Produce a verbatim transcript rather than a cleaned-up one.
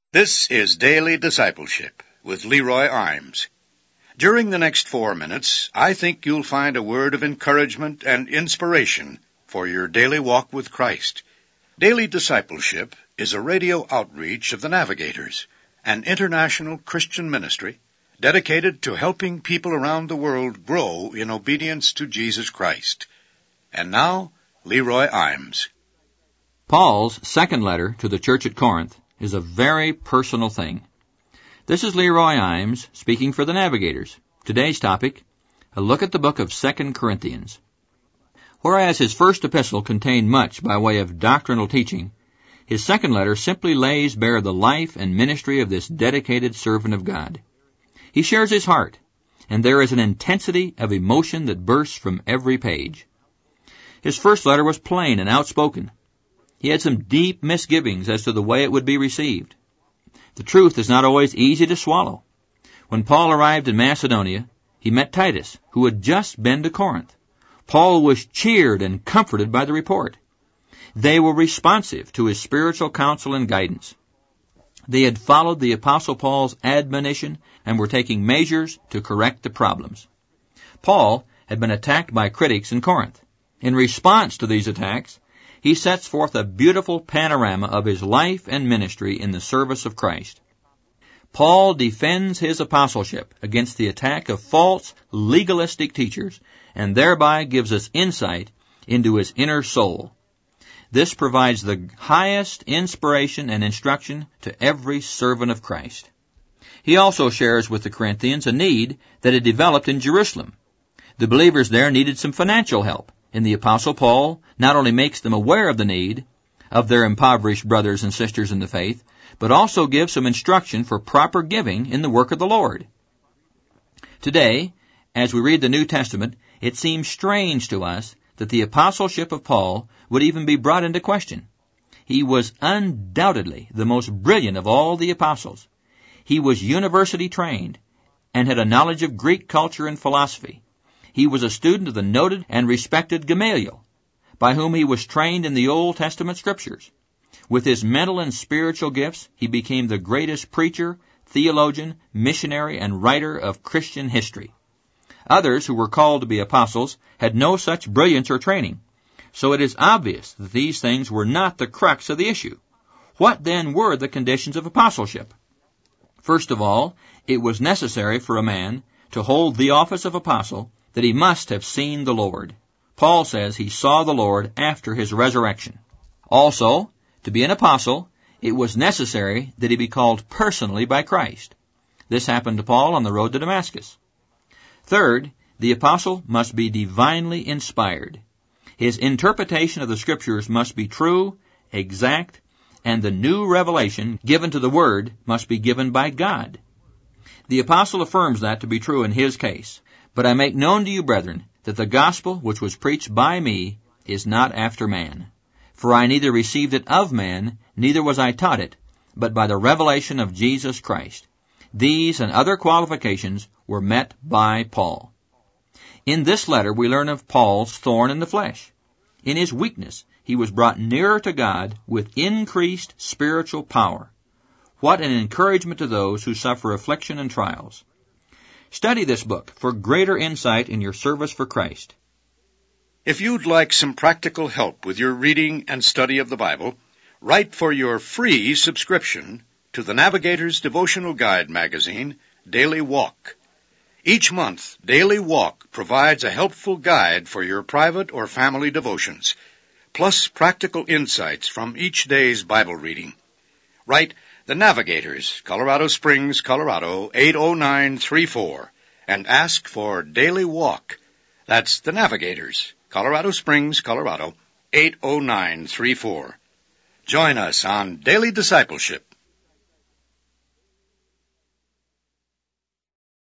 This is Daily Discipleship with Leroy Imes. During the next four minutes, I think you'll find a word of encouragement and inspiration for your daily walk with Christ. Daily Discipleship is a radio outreach of the Navigators, an international Christian ministry dedicated to helping people around the world grow in obedience to Jesus Christ. And now, Leroy Imes. Paul's second letter to the church at Corinth is a very personal thing. This is Leroy Imes speaking for the Navigators. Today's topic, a look at the book of Second Corinthians. Whereas his first epistle contained much by way of doctrinal teaching, his second letter simply lays bare the life and ministry of this dedicated servant of God. He shares his heart, and there is an intensity of emotion that bursts from every page. His first letter was plain and outspoken. He had some deep misgivings as to the way it would be received. The truth is not always easy to swallow. When Paul arrived in Macedonia, he met Titus, who had just been to Corinth. Paul was cheered and comforted by the report. They were responsive to his spiritual counsel and guidance. They had followed the Apostle Paul's admonition and were taking measures to correct the problems. Paul had been attacked by critics in Corinth. In response to these attacks, he sets forth a beautiful panorama of his life and ministry in the service of Christ. Paul defends his apostleship against the attack of false, legalistic teachers, and thereby gives us insight into his inner soul. This provides the highest inspiration and instruction to every servant of Christ. He also shares with the Corinthians a need that had developed in Jerusalem. The believers there needed some financial help, and the Apostle Paul not only makes them aware of the need of their impoverished brothers and sisters in the faith, but also gives some instruction for proper giving in the work of the Lord. Today, as we read the New Testament, it seems strange to us that the apostleship of Paul would even be brought into question. He was undoubtedly the most brilliant of all the apostles. He was university trained and had a knowledge of Greek culture and philosophy. He was a student of the noted and respected Gamaliel, by whom he was trained in the Old Testament Scriptures. With his mental and spiritual gifts, he became the greatest preacher, theologian, missionary, and writer of Christian history. Others who were called to be apostles had no such brilliance or training, so it is obvious that these things were not the crux of the issue. What then were the conditions of apostleship? First of all, it was necessary for a man to hold the office of apostle that he must have seen the Lord. Paul says he saw the Lord after his resurrection. Also, to be an apostle, it was necessary that he be called personally by Christ. This happened to Paul on the road to Damascus. Third, the apostle must be divinely inspired. His interpretation of the Scriptures must be true, exact, and the new revelation given to the Word must be given by God. The apostle affirms that to be true in his case. But I make known to you, brethren, that the gospel which was preached by me is not after man. For I neither received it of man, neither was I taught it, but by the revelation of Jesus Christ. These and other qualifications were met by Paul. In this letter we learn of Paul's thorn in the flesh. In his weakness he was brought nearer to God with increased spiritual power. What an encouragement to those who suffer affliction and trials. Study this book for greater insight in your service for Christ. If you'd like some practical help with your reading and study of the Bible, write for your free subscription to the Navigator's Devotional Guide magazine, Daily Walk. Each month, Daily Walk provides a helpful guide for your private or family devotions, plus practical insights from each day's Bible reading. Write The Navigators, Colorado Springs, Colorado, eight oh nine three four, and ask for Daily Walk. That's The Navigators, Colorado Springs, Colorado, eight oh nine three four. Join us on Daily Discipleship